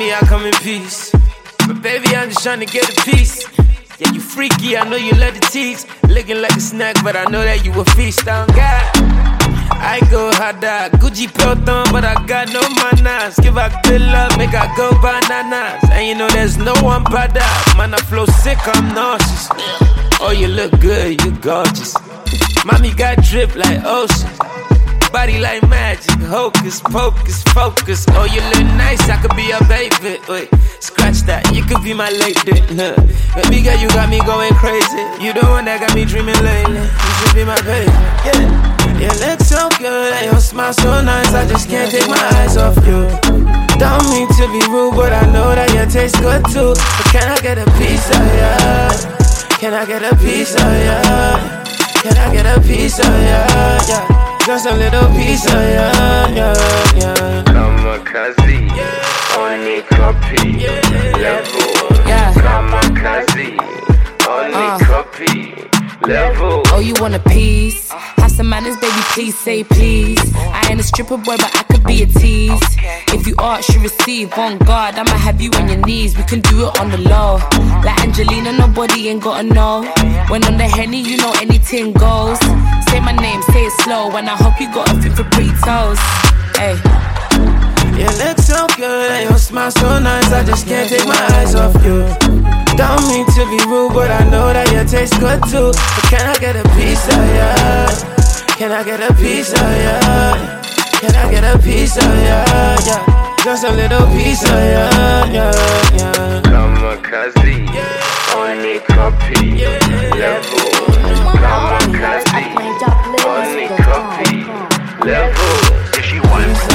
me, I come in peace. But baby, I'm just trying to get a piece. Yeah, you freaky, I know you love the tease. Looking like a snack, but I know that you a feast on God. I go harder, Gucci Pelton, but I got no manners. Give her good love, make her go bananas. And you know there's no one better. Man, I flow sick, I'm nauseous. Oh, you look good, you gorgeous. Mommy got drip like ocean. Body like magic, hocus pocus, focus. Oh, you look nice, I could be your baby. Wait, scratch that, you could be my lady. Baby girl, you got me going crazy. You the one that got me dreaming lately. You should be my baby, yeah. You look so good, and your smile so nice. I just can't take my eyes off you. Don't mean to be rude, but I know that you taste good too. But can I get a piece of ya? Can I get a piece of ya? Can I get a piece of ya? Yeah. Just a little piece of ya, yeah, yeah. Kamikaze, only copy, level. Yeah. Kamikaze, only copy, level. Oh, you want a piece? Have some manners, baby, please say please. I ain't a stripper boy, but I could be a tease. If you ask, you receive. On guard, I'ma have you on your knees. We can do it on the low. Like Angelina, nobody ain't gotta know. When on the Henny, you know anything goes. Say my name, say it slow. When I hope you got a fit for pretty toes. Hey. You look so good and your smile so nice. I just can't take my eyes off you. Don't mean to be rude, but I know that you taste good too. But can I get a piece of ya? Can I get a piece of ya? Can I get a piece of ya? Yeah. Just a little piece of ya, yeah, yeah. Kamikaze, only copy, level. Kamikaze, only copy, level. If she wants